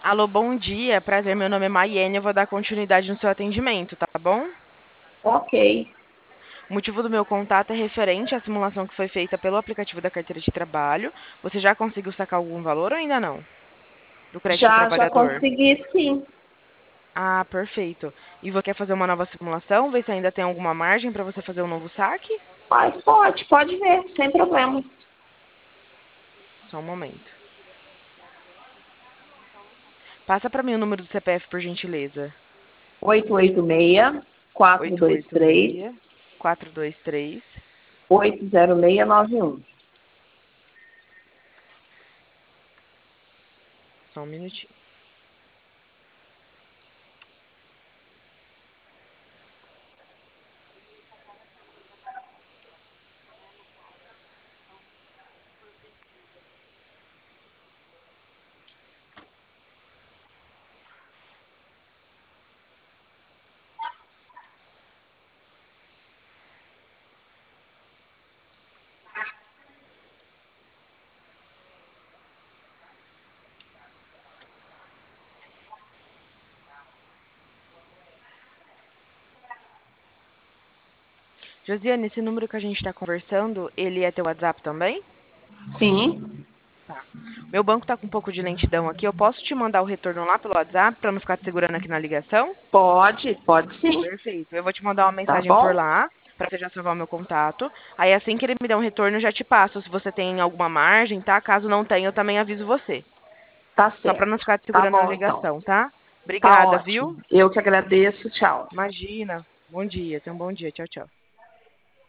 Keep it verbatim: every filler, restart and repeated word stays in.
Alô, bom dia. Prazer, meu nome é Maiane. Eu vou dar continuidade no seu atendimento, tá bom? Ok, O motivo do meu contato é referente à simulação que foi feita pelo aplicativo da carteira de trabalho. Você já conseguiu sacar algum valor ou ainda não? Do crédito já, já trabalhador? consegui sim. Ah, perfeito. E você quer fazer uma nova simulação? Ver se ainda tem alguma margem para você fazer um novo saque? Mas pode, pode ver, sem problema. Só um momento. Passa para mim o número do C P F, por gentileza. oito oito seis, quatro Oito dois oito três, seis quatro dois três. oito zero seis nove um. Só um minutinho. Josiane, esse número que a gente está conversando, ele é teu WhatsApp também? Sim, Tá. Meu banco tá com um pouco de lentidão aqui. Eu posso te mandar o retorno lá pelo WhatsApp para não ficar te segurando aqui na ligação? pode, pode sim. Perfeito. Eu vou te mandar uma Tá mensagem por bom? lá para você já salvar o meu contato. Aí assim que ele me der um retorno, eu já te passo se você tem alguma margem, tá? Caso não tenha, eu também aviso você. Tá Só para certo. não ficar te Tá segurando na bom então. ligação, tá? Tá Obrigada, ótimo. viu? Eu que agradeço. Tchau. Imagina. Bom dia. Tenha um bom dia. Tchau, tchau.